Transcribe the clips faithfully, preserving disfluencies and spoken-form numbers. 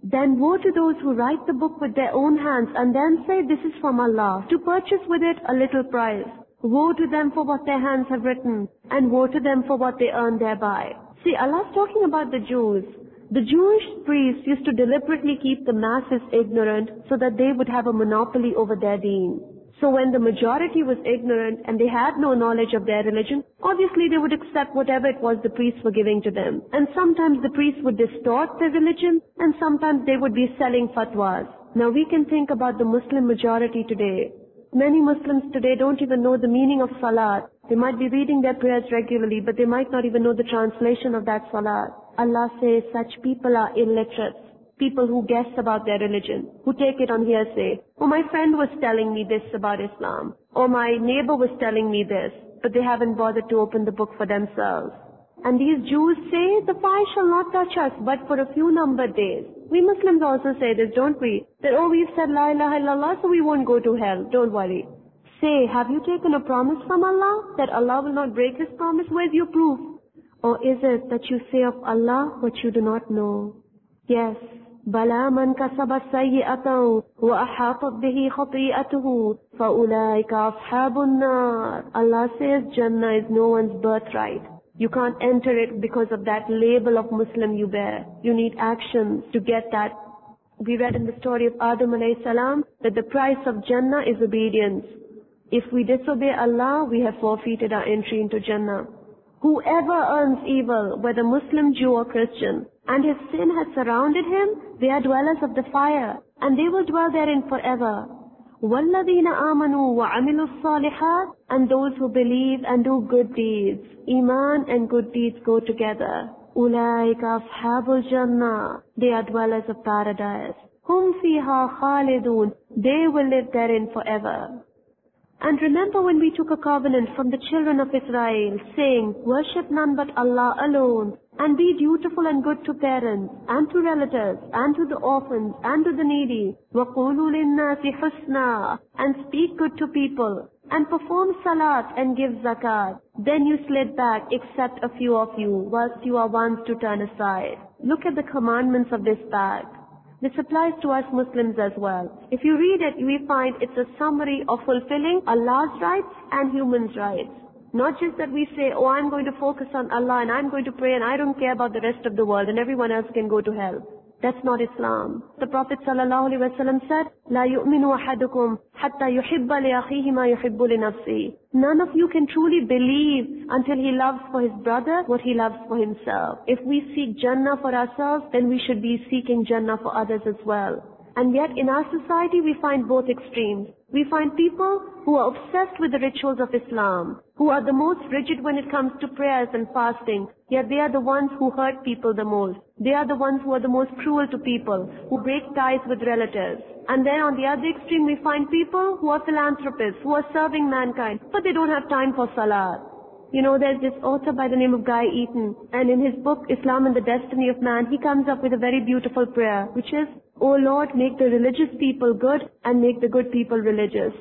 Then woe to those who write the book with their own hands and then say this is from Allah, to purchase with it a little price. Woe to them for what their hands have written, and woe to them for what they earn thereby. See, Allah is talking about the Jews. The Jewish priests used to deliberately keep the masses ignorant so that they would have a monopoly over their deen. So when the majority was ignorant and they had no knowledge of their religion, obviously they would accept whatever it was the priests were giving to them. And sometimes the priests would distort their religion, and sometimes they would be selling fatwas. Now we can think about the Muslim majority today. Many Muslims today don't even know the meaning of salat. They might be reading their prayers regularly, but they might not even know the translation of that salat. Allah says such people are illiterates. People who guess about their religion, who take it on hearsay. Oh, my friend was telling me this about Islam. Or my neighbor was telling me this. But they haven't bothered to open the book for themselves. And these Jews say, the fire shall not touch us, but for a few numbered days. We Muslims also say this, don't we? That, oh, we've said La ilaha illallah, so we won't go to hell. Don't worry. Say, have you taken a promise from Allah, that Allah will not break His promise? Where's your proof? Or is it that you say of Allah what you do not know? Yes. بَلَا مَنْ كَسَبَ سَيِّئَةً وَأَحَاطَتْ بِهِ خَطِيئَتُهُ فَأُولَٰئِكَ أَصْحَابُ النَّارِ. Allah says Jannah is no one's birthright. You can't enter it because of that label of Muslim you bear. You need actions to get that. We read in the story of Adam alayhi salam that the price of Jannah is obedience. If we disobey Allah, we have forfeited our entry into Jannah. Whoever earns evil, whether Muslim, Jew or Christian, and his sin has surrounded him, they are dwellers of the fire, and they will dwell therein forever. وَالَّذِينَ آمَنُوا وَعَمِلُوا الصَّالِحَاتِ. And those who believe and do good deeds. Iman and good deeds go together. أُولَٰئِكَ أَصْحَابُ الْجَنَّةِ. They are dwellers of paradise. هُمْ فِيهَا خَالِدُونَ. They will live therein forever. And remember when we took a covenant from the children of Israel, saying, worship none but Allah alone, and be dutiful and good to parents, and to relatives, and to the orphans, and to the needy. وَقُولُوا لِلنَّاسِ حُسْنًا. And speak good to people, and perform salat and give zakat. Then you slid back, except a few of you, whilst you are ones to turn aside. Look at the commandments of this pact. This applies to us Muslims as well. If you read it, we find it's a summary of fulfilling Allah's rights and humans' rights. Not just that we say, oh, I'm going to focus on Allah and I'm going to pray and I don't care about the rest of the world and everyone else can go to hell. That's not Islam. The Prophet ﷺ said, لا يؤمن أحدكم حتى يحب لأخيه ما يحب لنفسه. None of you can truly believe until he loves for his brother what he loves for himself. If we seek Jannah for ourselves, then we should be seeking Jannah for others as well. And yet in our society we find both extremes. We find people who are obsessed with the rituals of Islam, who are the most rigid when it comes to prayers and fasting, yet they are the ones who hurt people the most. They are the ones who are the most cruel to people, who break ties with relatives. And then on the other extreme we find people who are philanthropists, who are serving mankind, but they don't have time for salat. You know, there's this author by the name of Guy Eaton, and in his book, Islam and the Destiny of Man, he comes up with a very beautiful prayer, which is, O Lord, make the religious people good and make the good people religious.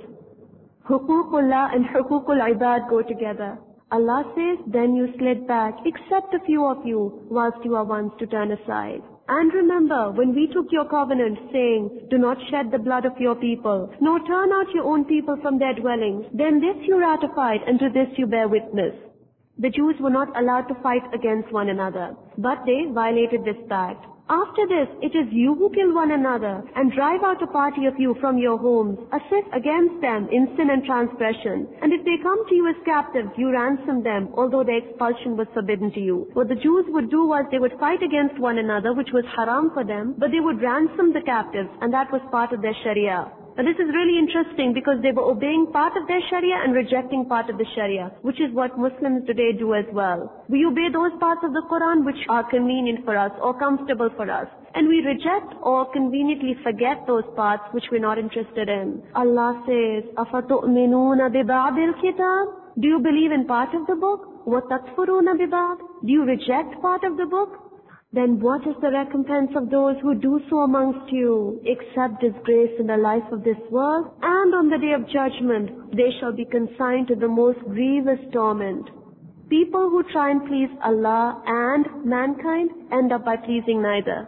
Huququllah and Huququl Ibad go together. Allah says, then you slid back, except a few of you, whilst you are ones to turn aside. And remember, when we took your covenant, saying, do not shed the blood of your people, nor turn out your own people from their dwellings, then this you ratified, and to this you bear witness. The Jews were not allowed to fight against one another, but they violated this pact. After this, it is you who kill one another and drive out a party of you from your homes, assist against them in sin and transgression. And if they come to you as captives, you ransom them, although their expulsion was forbidden to you. What the Jews would do was they would fight against one another, which was haram for them, but they would ransom the captives, and that was part of their sharia. Now this is really interesting because they were obeying part of their sharia and rejecting part of the sharia, which is what Muslims today do as well. We obey those parts of the Quran which are convenient for us or comfortable for us. And we reject or conveniently forget those parts which we're not interested in. Allah says, أَفَتُؤْمِنُونَ بِبَعْضِ الْكِتَابِ. Do you believe in part of the book? وَتَكْفُرُونَ بِبَعْضِ. Do you reject part of the book? Then what is the recompense of those who do so amongst you, except disgrace in the life of this world, and on the day of judgment they shall be consigned to the most grievous torment. People who try and please Allah and mankind end up by pleasing neither.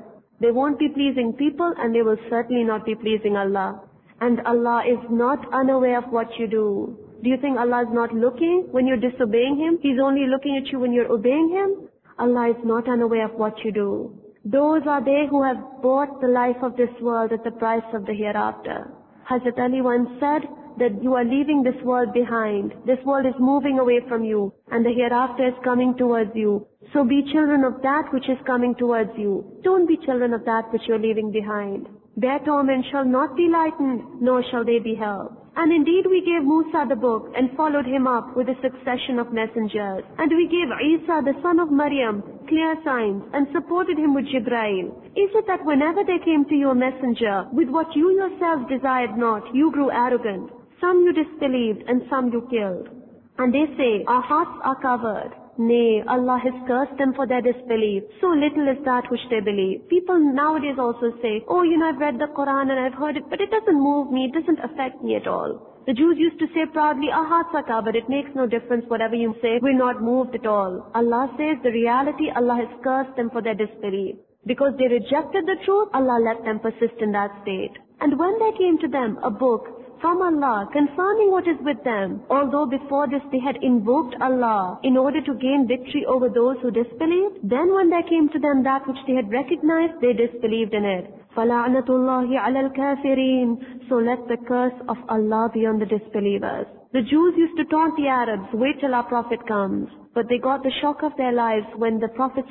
They won't be pleasing people and they will certainly not be pleasing Allah. And Allah is not unaware of what you do. Do you think Allah is not looking when you're disobeying Him? He's only looking at you when you're obeying Him? Allah is not unaware of what you do. Those are they who have bought the life of this world at the price of the hereafter. Hazrat Ali once said that you are leaving this world behind. This world is moving away from you and the hereafter is coming towards you. So be children of that which is coming towards you. Don't be children of that which you're leaving behind. Their torment shall not be lightened, nor shall they be helped. And indeed we gave Musa the book and followed him up with a succession of messengers. And we gave Isa the son of Maryam clear signs and supported him with Jibrail. Is it that whenever there came to you a messenger with what you yourselves desired not, you grew arrogant? Some you disbelieved and some you killed. And they say, our hearts are covered. Nay, Allah has cursed them for their disbelief. So little is that which they believe. People nowadays also say, oh, you know, I've read the Quran and I've heard it, but it doesn't move me, it doesn't affect me at all. The Jews used to say proudly, our hearts are covered, it makes no difference whatever you say, we're not moved at all. Allah says the reality, Allah has cursed them for their disbelief. Because they rejected the truth, Allah let them persist in that state. And when there came to them a book from Allah concerning what is with them, although before this they had invoked Allah in order to gain victory over those who disbelieved, then when there came to them that which they had recognized, they disbelieved in it. فَلَعْنَةُ اللَّهِ عَلَى الْكَافِرِينَ. So let the curse of Allah be on the disbelievers. The Jews used to taunt the Arabs, wait till our Prophet comes. But they got the shock of their lives when the Prophet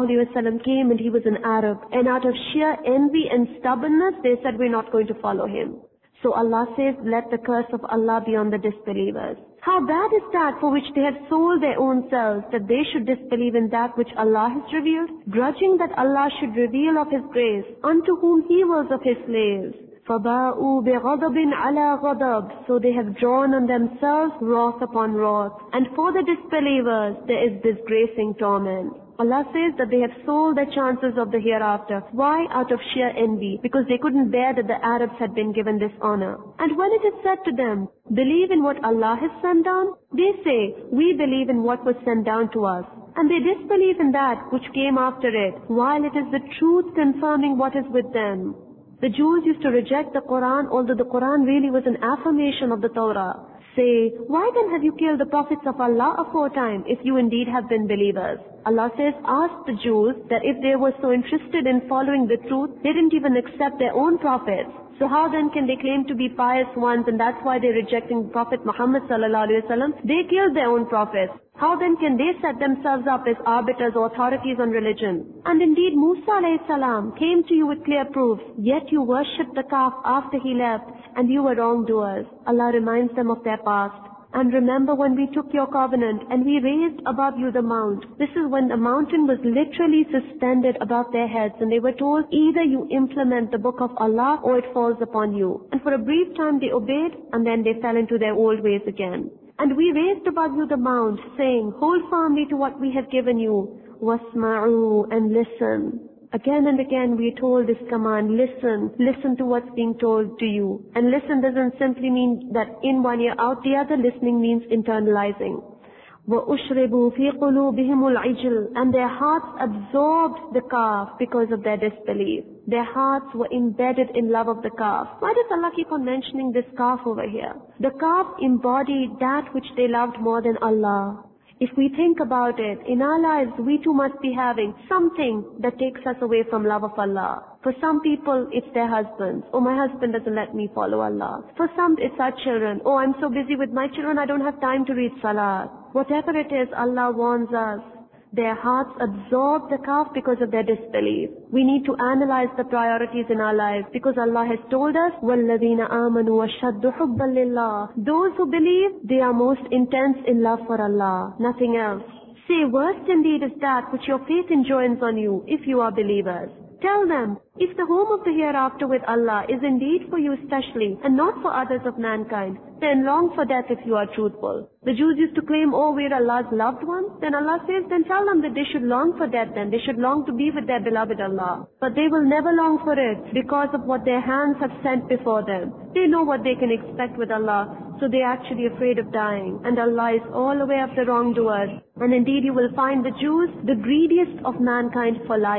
ﷺ came and he was an Arab. And out of sheer envy and stubbornness, they said, we're not going to follow him. So Allah says, let the curse of Allah be on the disbelievers. How bad is that for which they have sold their own selves, that they should disbelieve in that which Allah has revealed, grudging that Allah should reveal of His grace unto whom He wills of His slaves. فَبَاءُوا بِغَضَبٍ عَلَى غَضَبٍ. So they have drawn on themselves wrath upon wrath. And for the disbelievers, there is disgracing torment. Allah says that they have sold their chances of the hereafter. Why? Out of sheer envy. Because they couldn't bear that the Arabs had been given this honor. And when it is said to them, believe in what Allah has sent down, they say, we believe in what was sent down to us. And they disbelieve in that which came after it, while it is the truth confirming what is with them. The Jews used to reject the Quran, although the Quran really was an affirmation of the Torah. Say, why then have you killed the prophets of Allah aforetime, if you indeed have been believers? Allah says, ask the Jews that if they were so interested in following the truth, they didn't even accept their own prophets. So how then can they claim to be pious ones, and that's why they're rejecting Prophet Muhammad sallallahu alaihi wasallam? They killed their own prophets. How then can they set themselves up as arbiters or authorities on religion? And indeed Musa alayhi salam came to you with clear proofs, yet you worshipped the calf after he left, and you were wrongdoers. Allah reminds them of their past. And remember when we took your covenant and we raised above you the mount. This is when the mountain was literally suspended above their heads, and they were told, either you implement the book of Allah or it falls upon you. And for a brief time they obeyed, and then they fell into their old ways again. And we raised above you the mount, saying, hold firmly to what we have given you. Wasma'u, and listen. Again and again we are told this command, listen, listen to what's being told to you. And listen doesn't simply mean that in one ear out the other. Listening means internalizing. وَأُشْرِبُوا فِي قُلُوبِهِمُ الْعِجْلِ. And their hearts absorbed the calf because of their disbelief. Their hearts were embedded in love of the calf. Why does Allah keep on mentioning this calf over here? The calf embodied that which they loved more than Allah. If we think about it, in our lives we too must be having something that takes us away from love of Allah. For some people, it's their husbands. Oh, my husband doesn't let me follow Allah. For some, it's our children. Oh, I'm so busy with my children, I don't have time to read Salah. Whatever it is, Allah warns us. Their hearts absorb the calf because of their disbelief. We need to analyze the priorities in our lives, because Allah has told us, وَالَّذِينَ آمَنُوا وَشَدُّ حُبًّا لِلَّهِ. Those who believe, they are most intense in love for Allah, nothing else. Say, worst indeed is that which your faith enjoins on you, if you are believers. Tell them, if the home of the hereafter with Allah is indeed for you specially, and not for others of mankind, then long for death if you are truthful. The Jews used to claim, oh, we're Allah's loved ones. Then Allah says, then tell them that they should long for death then. They should long to be with their beloved Allah. But they will never long for it because of what their hands have sent before them. They know what they can expect with Allah, so they're actually afraid of dying. And Allah is all aware of the wrongdoers. And indeed you will find the Jews the greediest of mankind for life.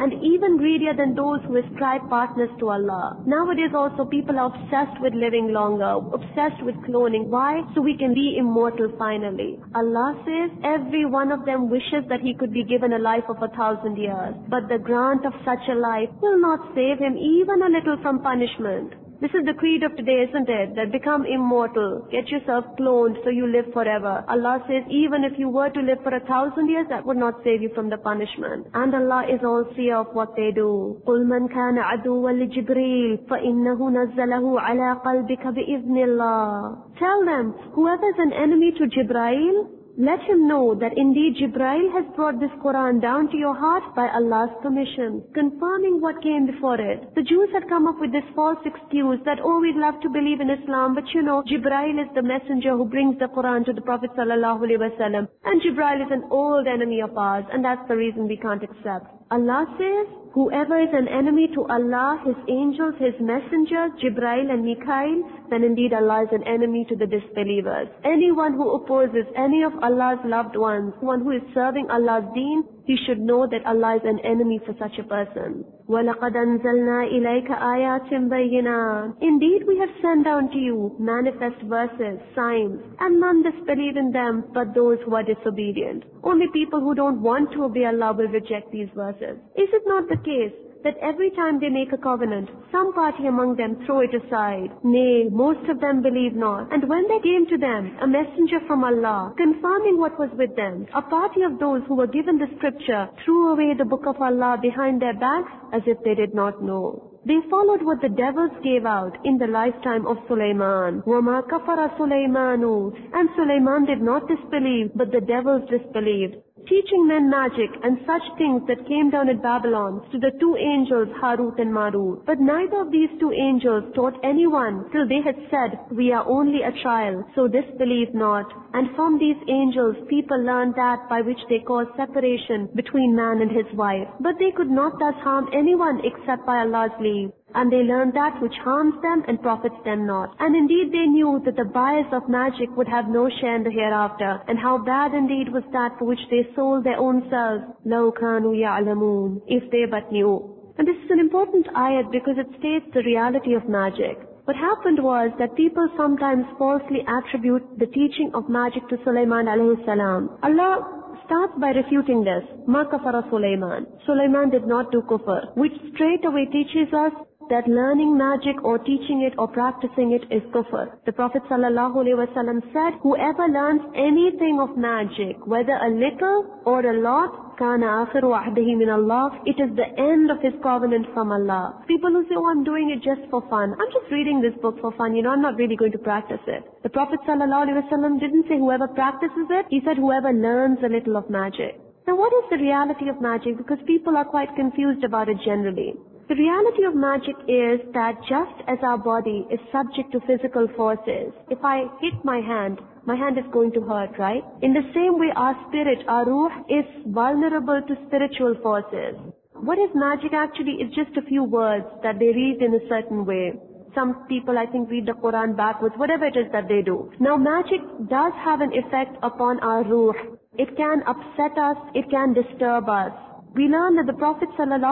and even greedier than those who ascribe partners to Allah. Nowadays also people are obsessed with living longer, obsessed with cloning. Why? So we can be immortal finally. Allah says every one of them wishes that he could be given a life of a thousand years, but the grant of such a life will not save him even a little from punishment. This is the creed of today, isn't it? That become immortal. Get yourself cloned so you live forever. Allah says even if you were to live for a thousand years, that would not save you from the punishment. And Allah is all seer of what they do. قُلْ مَنْ كَانَ عَدُوًّا لِجِبْرِيلٍ فَإِنَّهُ نَزَّلَهُ عَلَىٰ قَلْبِكَ بِإِذْنِ اللَّهِ. Tell them, whoever is an enemy to Jibreel, let him know that indeed Jibreel has brought this Quran down to your heart by Allah's permission, confirming what came before it. The Jews had come up with this false excuse that, oh, we'd love to believe in Islam, but you know, Jibreel is the messenger who brings the Quran to the Prophet sallallahu alaihi wasallam, and Jibreel is an old enemy of ours, and that's the reason we can't accept. Allah says, whoever is an enemy to Allah, His angels, His messengers, Jibreel and Mikael, then indeed Allah is an enemy to the disbelievers. Anyone who opposes any of Allah's loved ones, one who is serving Allah's deen, he should know that Allah is an enemy for such a person. وَلَقَدْ أَنزَلْنَا إِلَيْكَ آيَاتٍ بَيِّنَاتٍ. Indeed, we have sent down to you manifest verses, signs, and none disbelieve in them but those who are disobedient. Only people who don't want to obey Allah will reject these verses. Is it not the case that every time they make a covenant, some party among them throw it aside? Nay, most of them believe not. And when there came to them a messenger from Allah, confirming what was with them, a party of those who were given the scripture threw away the book of Allah behind their backs as if they did not know. They followed what the devils gave out in the lifetime of Sulaiman. وَمَا كَفَرَ سُلَيْمَانُ. And Sulaiman did not disbelieve, but the devils disbelieved, teaching men magic and such things that came down at Babylon to the two angels Harut and Marut. But neither of these two angels taught anyone till they had said, we are only a trial, so disbelieve not. And from these angels people learned that by which they cause separation between man and his wife. But they could not thus harm anyone except by Allah's leave. And they learned that which harms them and profits them not. And indeed they knew that the buyers of magic would have no share in the hereafter, and how bad indeed was that for which they sold their own selves. لَوْ كَانُوا يَعْلَمُونَ. If they but knew. And this is an important ayat because it states the reality of magic. What happened was that people sometimes falsely attribute the teaching of magic to Sulaiman alayhi salam. Allah starts by refuting this. مَا كَفَرَ Sulaiman. Sulaiman did not do kufr, which straight away teaches us that learning magic or teaching it or practicing it is kufr. The Prophet sallallahu alaihi wasallam said, whoever learns anything of magic, whether a little or a lot, كَانَ آخِرُ عَهْدِهِ مِنَ اللَّهِ. It is the end of his covenant from Allah. People who say, oh, I'm doing it just for fun. I'm just reading this book for fun. You know, I'm not really going to practice it. The Prophet sallallahu alaihi wasallam didn't say whoever practices it. He said whoever learns a little of magic. Now what is the reality of magic? Because people are quite confused about it generally. The reality of magic is that just as our body is subject to physical forces, if I hit my hand, my hand is going to hurt, right? In the same way, our spirit, our ruh, is vulnerable to spiritual forces. What is magic actually is just a few words that they read in a certain way. Some people, I think, read the Quran backwards, whatever it is that they do. Now, magic does have an effect upon our ruh. It can upset us, it can disturb us. We learn that the Prophet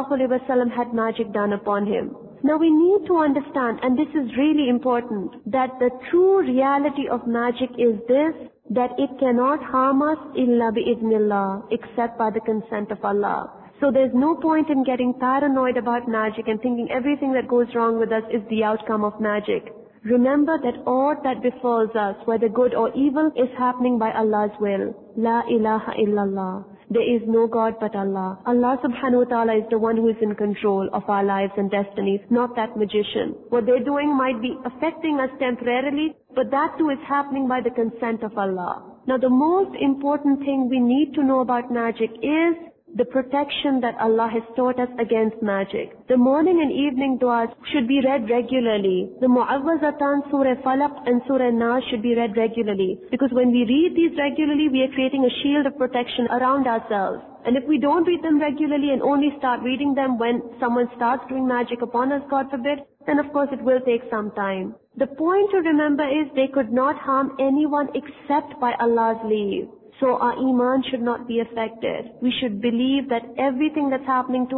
ﷺ had magic done upon him. Now we need to understand, and this is really important, that the true reality of magic is this, that it cannot harm us illa bi'idhnillah, except by the consent of Allah. So there's no point in getting paranoid about magic and thinking everything that goes wrong with us is the outcome of magic. Remember that all that befalls us, whether good or evil, is happening by Allah's will. La ilaha illallah. There is no God but Allah. Allah subhanahu wa ta'ala is the one who is in control of our lives and destinies, not that magician. What they're doing might be affecting us temporarily, but that too is happening by the consent of Allah. Now the most important thing we need to know about magic is the protection that Allah has taught us against magic. The morning and evening du'as should be read regularly. The Mu'awwazatan, Surah Falaq and Surah Nas should be read regularly. Because when we read these regularly, we are creating a shield of protection around ourselves. And if we don't read them regularly and only start reading them when someone starts doing magic upon us, God forbid, then of course it will take some time. The point to remember is they could not harm anyone except by Allah's leave. So our iman should not be affected. We should believe that everything that's happening to us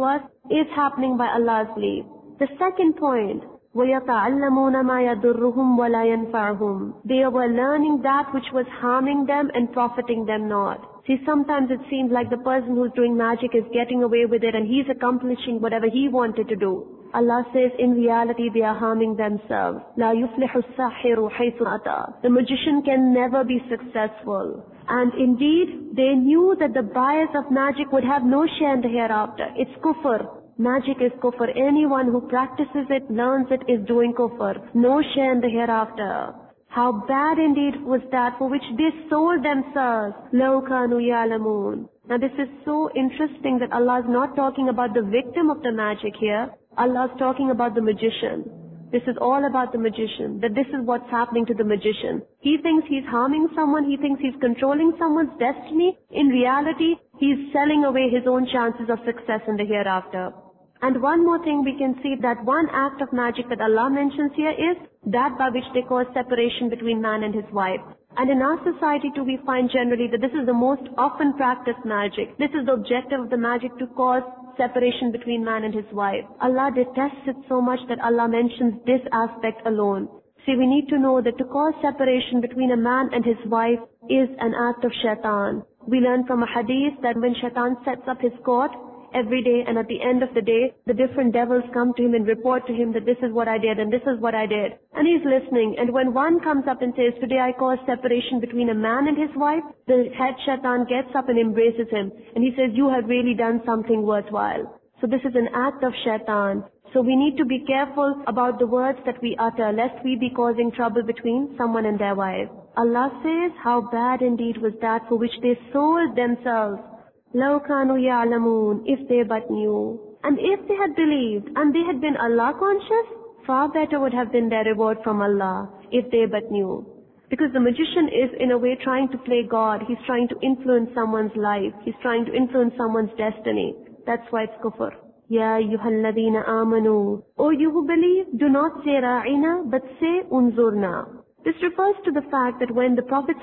is happening by Allah's leave. The second point, وَيَتَعَلَّمُونَ مَا يَضُرُّهُمْ وَلَا يَنْفَعُهُم. They were learning that which was harming them and profiting them not. See, sometimes it seems like the person who's doing magic is getting away with it and he's accomplishing whatever he wanted to do. Allah says in reality they are harming themselves. لَا يُفْلِحُ السَّاحِرُ حَيْثُ أَتَى. The magician can never be successful. And indeed, they knew that the buyers of magic would have no share in the hereafter. It's kufr. Magic is kufr. Anyone who practices it, learns it, is doing kufr. No share in the hereafter. How bad indeed was that for which they sold themselves. لَوْ كَانُوا يَعْلَمُونَ. Now this is so interesting that Allah is not talking about the victim of the magic here. Allah is talking about the magician. This is all about the magician, that this is what's happening to the magician. He thinks he's harming someone, he thinks he's controlling someone's destiny. In reality, he's selling away his own chances of success in the hereafter. And one more thing we can see, that one act of magic that Allah mentions here is that by which they cause separation between man and his wife. And in our society too, we find generally that this is the most often practiced magic. This is the objective of the magic, to cause separation between man and his wife. Allah detests it so much that Allah mentions this aspect alone. See, we need to know that to cause separation between a man and his wife is an act of shaitan. We learn from a hadith that when shaitan sets up his court every day, and at the end of the day, the different devils come to him and report to him that this is what I did and this is what I did. And he's listening. And when one comes up and says, today I cause separation between a man and his wife, the head shaitan gets up and embraces him. And he says, you have really done something worthwhile. So this is an act of shaitan. So we need to be careful about the words that we utter, lest we be causing trouble between someone and their wife. Allah says, how bad indeed was that for which they sold themselves. لَوْ كَانُوا يَعْلَمُونَ. If they but knew. And if they had believed and they had been Allah conscious, far better would have been their reward from Allah, if they but knew. Because the magician is in a way trying to play God. He's trying to influence someone's life. He's trying to influence someone's destiny. That's why it's kufr. Ya ayyuhalladhina amanu. O you who believe, do not say ra'ina, but say unzurna. This refers to the fact that when the Prophet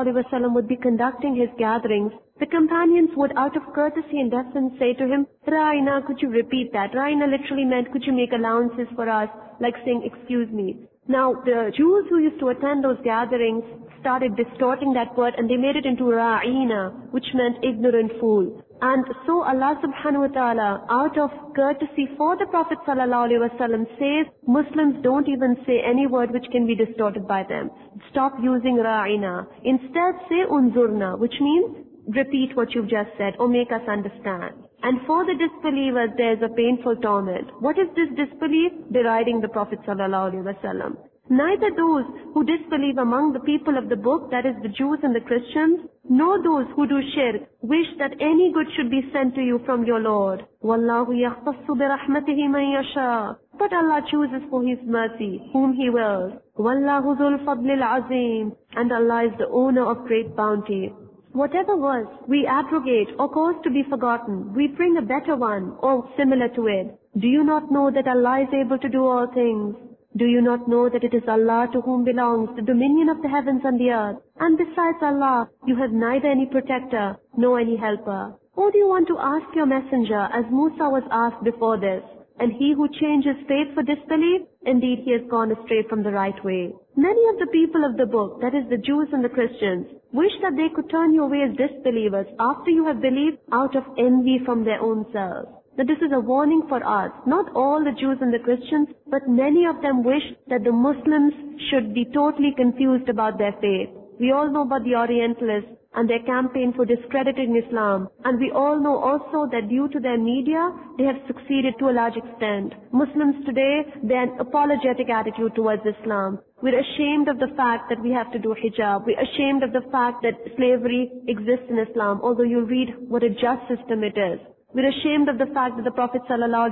ﷺ would be conducting his gatherings, the companions would, out of courtesy and deference, say to him, Ra'ina, could you repeat that? Ra'ina literally meant, could you make allowances for us, like saying, excuse me. Now, the Jews who used to attend those gatherings started distorting that word and they made it into Ra'ina, which meant ignorant fool. And so Allah subhanahu wa ta'ala, out of courtesy for the Prophet sallallahu alaihi wasallam, says, Muslims don't even say any word which can be distorted by them. Stop using ra'ina. Instead say unzurna, which means repeat what you've just said or make us understand. And for the disbelievers there is a painful torment. What is this disbelief? Deriding the Prophet sallallahu alaihi wasallam. Neither those who disbelieve among the people of the book, that is the Jews and the Christians, nor those who do shirk, wish that any good should be sent to you from your Lord. وَاللَّهُ يَخْتَصُّ بِرَحْمَتِهِ مَنْ يَشَاءُ. But Allah chooses for His mercy whom He wills. وَاللَّهُ ذُو الْفَضْلِ الْعَظِيمِ. And Allah is the owner of great bounty. Whatever verse we abrogate or cause to be forgotten, we bring a better one or similar to it. Do you not know that Allah is able to do all things? Do you not know that it is Allah to whom belongs the dominion of the heavens and the earth? And besides Allah, you have neither any protector, nor any helper. Or do you want to ask your messenger, as Musa was asked before this? And he who changes faith for disbelief, indeed he has gone astray from the right way. Many of the people of the book, that is the Jews and the Christians, wish that they could turn you away as disbelievers after you have believed, out of envy from their own selves. That this is a warning for us. Not all the Jews and the Christians, but many of them wish that the Muslims should be totally confused about their faith. We all know about the Orientalists and their campaign for discrediting Islam. And we all know also that due to their media, they have succeeded to a large extent. Muslims today, they have an apologetic attitude towards Islam. We're ashamed of the fact that we have to do hijab. We're ashamed of the fact that slavery exists in Islam, although you read what a just system it is. We're ashamed of the fact that the Prophet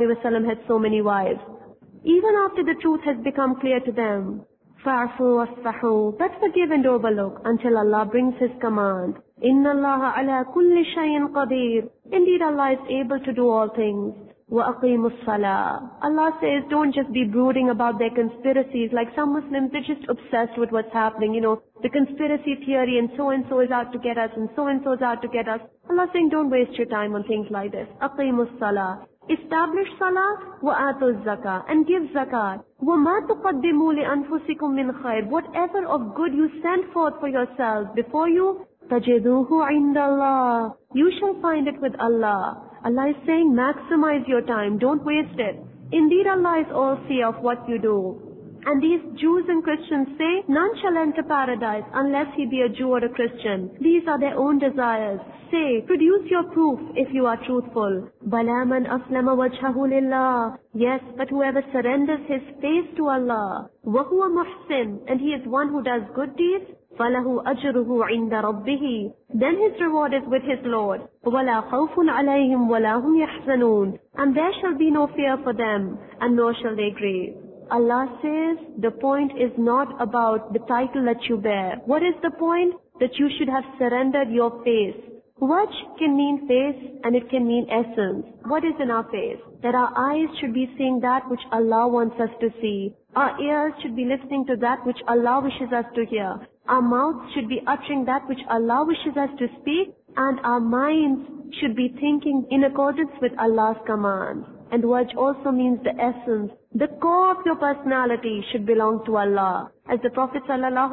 ﷺ had so many wives. Even after the truth has become clear to them, فَعْفُوا وَاصْفَحُوا, but forgive and overlook until Allah brings His command. إِنَّ اللَّهَ عَلَى كُلِّ شَيْءٍ قَدِيرٌ. Indeed, Allah is able to do all things. وَأَقِيمُوا الصَّلَاةَ. Allah says, don't just be brooding about their conspiracies. Like some Muslims, they're just obsessed with what's happening. You know, the conspiracy theory and so-and-so is out to get us and so-and-so is out to get us. Allah saying, don't waste your time on things like this. أَقِيمُوا الصَّلَاةَ. establish salah, وَآتُوا الزَّكَاةَ, and give zakat. وَمَا تُقَدِّمُوا لِأَنفُسِكُم مِّنْ خَيْرٍ, whatever of good you send forth for yourselves before you, تَجِدُوهُ عِنْدَ اللَّهِ, you shall find it with Allah. Allah is saying, maximize your time, don't waste it. Indeed, Allah is all-seeing of what you do. And these Jews and Christians say, none shall enter paradise unless he be a Jew or a Christian. These are their own desires. Say, produce your proof if you are truthful. بَلَا مَنْ أَسْلَمَ وَجْهَهُ لِلَّهِ, yes, but whoever surrenders his face to Allah, وَهُوَ مُحْسِنٌ, and he is one who does good deeds, فَلَهُ أَجْرُهُ عِنْدَ رَبِّهِ, then his reward is with his Lord. وَلَا خَوْفٌ عَلَيْهِمْ وَلَا هُمْ يَحْزَنُونَ, and there shall be no fear for them, and nor shall they grieve. Allah says, the point is not about the title that you bear. What is the point? That you should have surrendered your face. Wajh can mean face and it can mean essence. What is in our face? That our eyes should be seeing that which Allah wants us to see. Our ears should be listening to that which Allah wishes us to hear. Our mouths should be uttering that which Allah wishes us to speak. And our minds should be thinking in accordance with Allah's commands. And wajh also means the essence. The core of your personality should belong to Allah. As the Prophet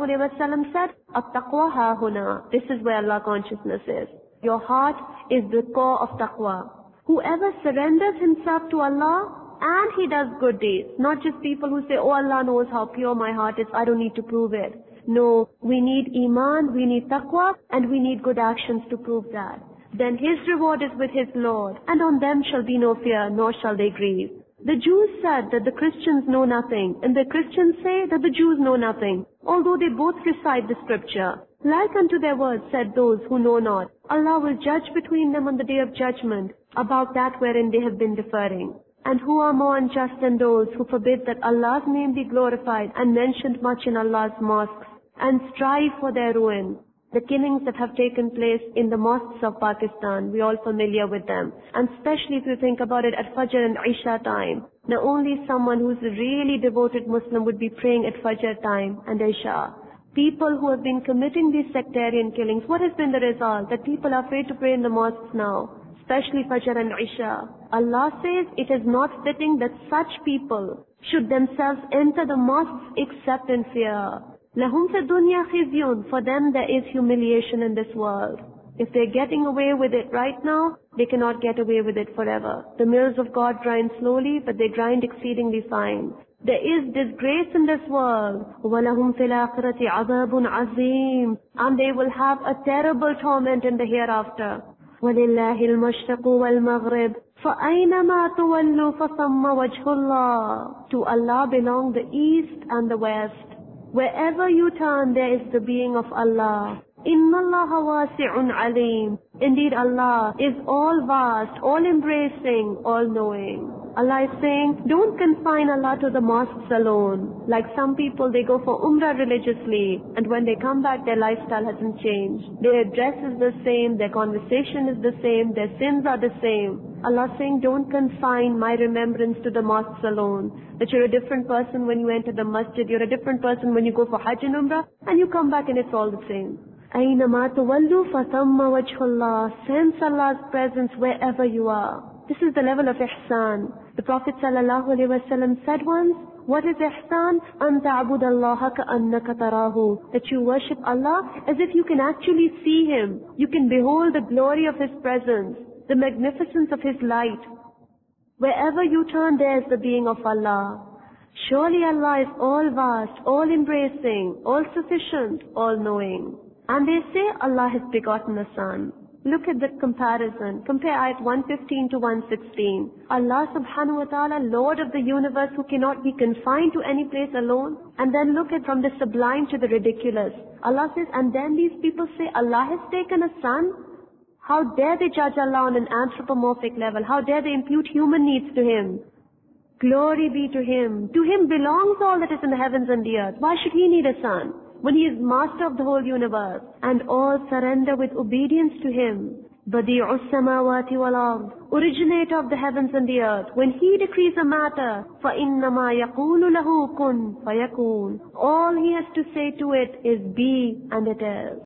ﷺ said, "At-taqwa ha-huna." This is where Allah consciousness is. Your heart is the core of taqwa. Whoever surrenders himself to Allah and he does good deeds, not just people who say, oh, Allah knows how pure my heart is, I don't need to prove it. No, we need iman, we need taqwa, and we need good actions to prove that. Then his reward is with his Lord, and on them shall be no fear, nor shall they grieve. The Jews said that the Christians know nothing, and the Christians say that the Jews know nothing, although they both recite the scripture. Like unto their words said those who know not. Allah will judge between them on the day of judgment about that wherein they have been deferring. And who are more unjust than those who forbid that Allah's name be glorified and mentioned much in Allah's mosques, and strive for their ruin? The killings that have taken place in the mosques of Pakistan, we are all familiar with them. And especially if you think about it at Fajr and Isha time. Now only someone who's a really devoted Muslim would be praying at Fajr time and Isha. People who have been committing these sectarian killings, what has been the result? That people are afraid to pray in the mosques now, especially Fajr and Isha. Allah says it is not fitting that such people should themselves enter the mosques except in fear. لَهُمْ فِي الدُّنْيَا خِزْيٌ, for them there is humiliation in this world. If they're getting away with it right now, they cannot get away with it forever. The mills of God grind slowly, but they grind exceedingly fine. There is disgrace in this world. وَلَهُمْ فِي الْآخِرَةِ عَذَابٌ عَظِيمٌ, and they will have a terrible torment in the hereafter. وَلِلَّهِ الْمَشْرِقُ وَالْمَغْرِبُ فَأَيْنَمَا تُوَلُّوا فَثَمَّ وَجْهُ اللَّهِ. To Allah belong the east and the west. Wherever you turn, there is the being of Allah. Inna Allah wasi'un alim. Indeed, Allah is all vast, all embracing, all knowing. Allah is saying, don't confine Allah to the mosques alone. Like some people, they go for Umrah religiously, and when they come back, their lifestyle hasn't changed. Their dress is the same, their conversation is the same, their sins are the same. Allah is saying, don't confine my remembrance to the mosques alone. That you're a different person when you enter the masjid, you're a different person when you go for Hajj and Umrah, and you come back and it's all the same. أَيْنَمَا تُوَلُّوا فَثَمَّ وَجْهُ اللَّهِ. Sense Allah's presence wherever you are. This is the level of ihsan. The Prophet ﷺ said once, what is ihsan? أَن تَعْبُدَ اللَّهَ كَأَنَّكَ تَرَاهُ. That you worship Allah as if you can actually see Him. You can behold the glory of His presence, the magnificence of His light. Wherever you turn, there is the being of Allah. Surely Allah is all vast, all embracing, all sufficient, all knowing. And they say Allah has begotten a son. Look at the comparison. Compare ayat one fifteen to one sixteen. Allah subhanahu wa ta'ala, Lord of the universe, who cannot be confined to any place alone. And then look at from the sublime to the ridiculous. Allah says, and then these people say Allah has taken a son? How dare they judge Allah on an anthropomorphic level? How dare they impute human needs to Him? Glory be to Him. To Him belongs all that is in the heavens and the earth. Why should He need a son when He is master of the whole universe? And all surrender with obedience to Him. Badi'us samawati wal ard, originator of the heavens and the earth. When He decrees a matter, فَإِنَّمَا يَقُولُ لَهُ كُن فَيَكُونُ. All He has to say to it is be, and it is.